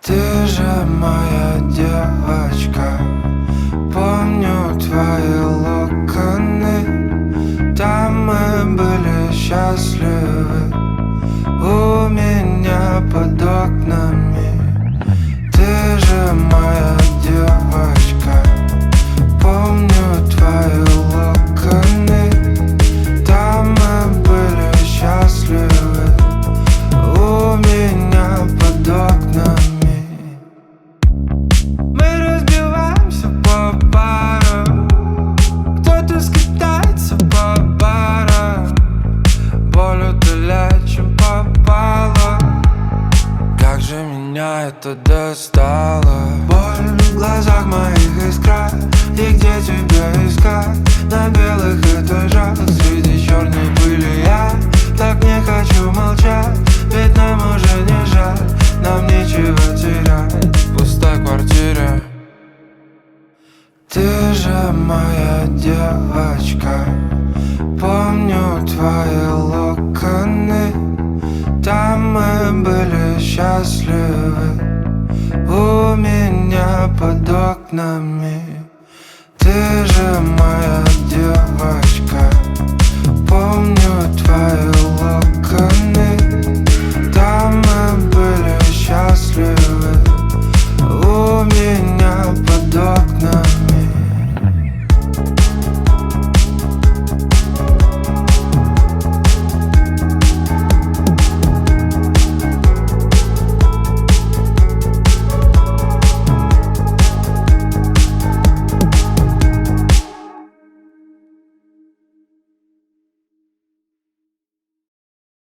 Ты же моя девочка, помню твои локоны. Там мы были счастливы, у меня под окнами. Ты же моя девочка, помню твои локоны. Там мы были счастливы, у меня под окнами. Мы разбиваемся по парам, кто-то скитается по барам. Боль утоляет, чем попало. Как же меня это достало. Боль в глазах моих искра, и где тебя искать? На белых этажах среди черной пыли я так не хочу молчать, ведь нам уже не жаль, нам нечего терять в пустой квартире. Ты же моя девочка, помню твои локоны. Там мы были счастливы, у меня под окнами. Ты же моя девочка, помню твои локоны.